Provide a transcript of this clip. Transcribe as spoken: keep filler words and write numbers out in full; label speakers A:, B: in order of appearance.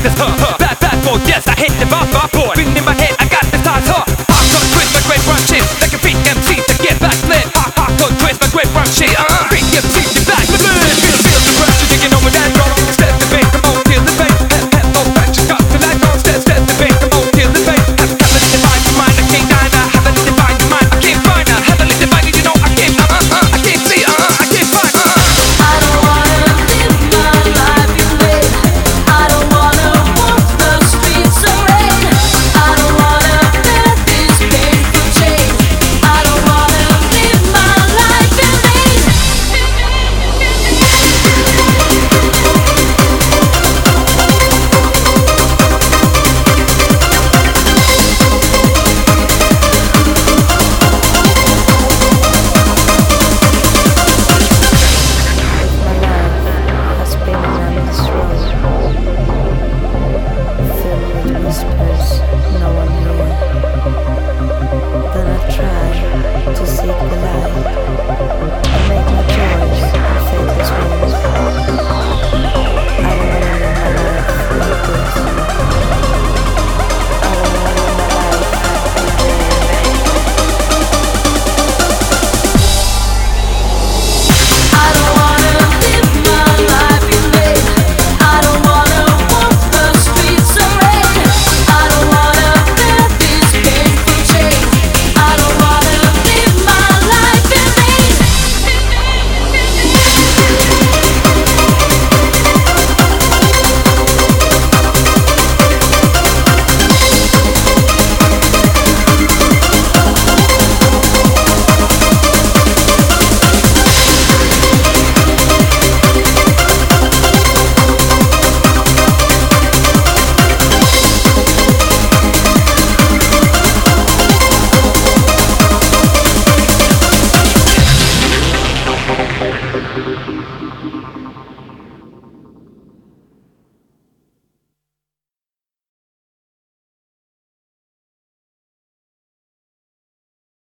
A: this, huh, huh. Bad, bad boy, yes, I hate the bar, bar boy. Ring in my head, I got this time, huh. Hardcore twist, my great run shit. Like a freak M C to get back lit. Hard, hardcore twist, my great run shit. Uh, freak M C to back lit. Feel, feel the pressure, taking over that drum. Step the bass, come on, feel the bass. Head, head, no pressure, got the light on. Step, step the bass, come on, feel the bass. Have, heavily divine your mind, I can't die now. Heavily divine your mind, I can't find her. Heavily divine, you know I can't, uh, uh, uh, I can't see, uh, uh, I can't find, uh, uh.
B: I don't wanna live my life you live. I don't wanna walk the streets of rain. I don't wanna bear this painful change. I don't wanna live my life in vain.
C: Has been an endless road, filled with whispers, no one near. Then I try to seek the light and make my choice in faithless ways. I don't wanna live my life like this. I don't wanna live my life like
B: I don't wanna live my life you live. I don't wanna walk the streets of rain. I don't wanna bear this painful change. I don't wanna live my life in vain.
C: this.